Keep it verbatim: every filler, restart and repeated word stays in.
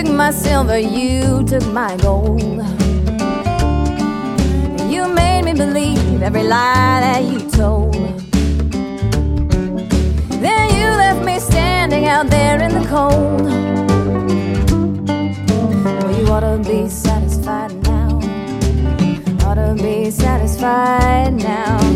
took my silver, you took my gold. You made me believe every lie that you told. Then you left me standing out there in the cold. Well, you ought to be satisfied now. Ought to be satisfied now.